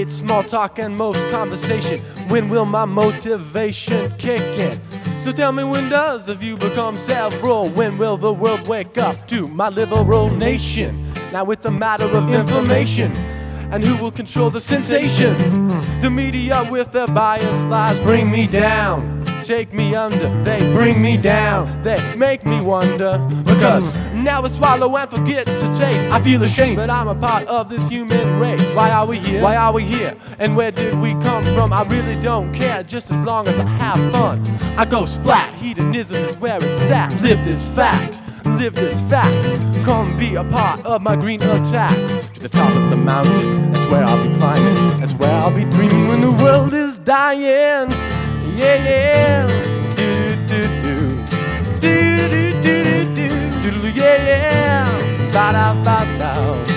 hate small talk and most conversation. When will my motivation kick in? So tell me, when does the view become several? When will the world wake up to my liberal nation? Now it's a matter of information, and who will control the sensation? The media with their biased lies bring me down, take me under, they bring me down, they make me wonder. Because now I swallow and forget to taste. I feel ashamed that I'm a part of this human race. Why are we here? Why are we here? And where did we come from? I really don't care, just as long as I have fun. I go splat, hedonism is where it's at. Live this fact, live this fact. Come be a part of my green attack. To the top of the mountain, that's where I'll be climbing. That's where I'll be dreaming when the world is dying. Yeah, yeah. Do-do-do-do. Do-do-do-do-do. Do-do-do, yeah, yeah. Ba-da-ba-da.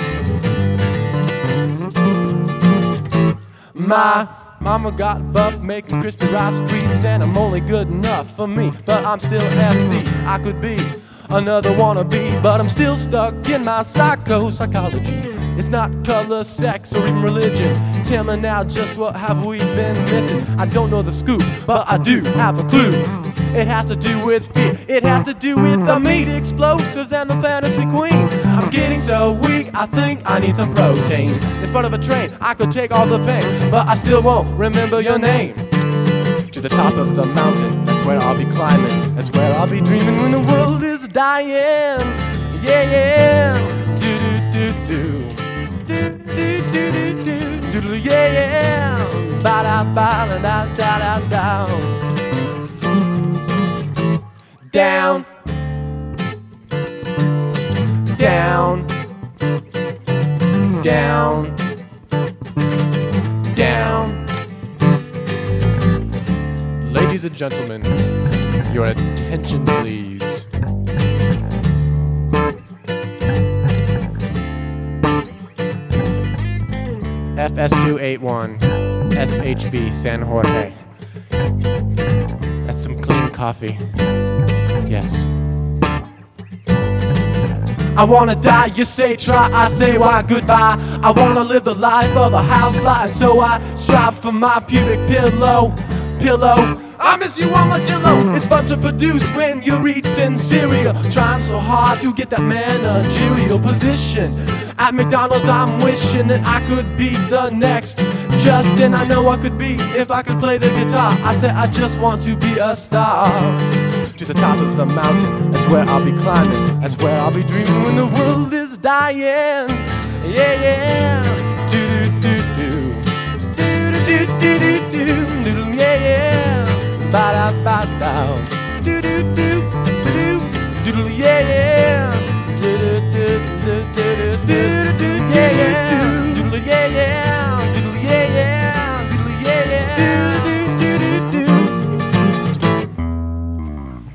My mama got buff making crispy rice treats, and I'm only good enough for me, but I'm still empty. I could be another wannabe, but I'm still stuck in my psychology. It's not color, sex, or even religion. Tell me now, just what have we been missing? I don't know the scoop, but I do have a clue. It has to do with fear. It has to do with the meat explosives and the fantasy queen. I'm getting so weak, I think I need some protein. In front of a train, I could take all the pain, but I still won't remember your name. To the top of the mountain, that's where I'll be climbing. That's where I'll be dreaming when the world is dying. Yeah, yeah. Do-do-do-do. Do-do-do-do-do. Yeah, yeah. Ba-da-ba-da-da-da-da. Down. Down. Down. Down. Ladies and gentlemen, your attention please. FS281 SHB San Jorge. That's some clean coffee. Yes. I wanna die, you say try, I say why goodbye. I wanna live the life of a housefly, so I strive for my pubic pillow. I miss you, armadillo. It's fun to produce when you're eating cereal, trying so hard to get that managerial position. At McDonald's I'm wishing that I could be the next Justin. I know I could be if I could play the guitar. I said I just want to be a star. To the top of the mountain, that's where I'll be climbing. That's where I'll be dreaming when the world is dying. Yeah, yeah.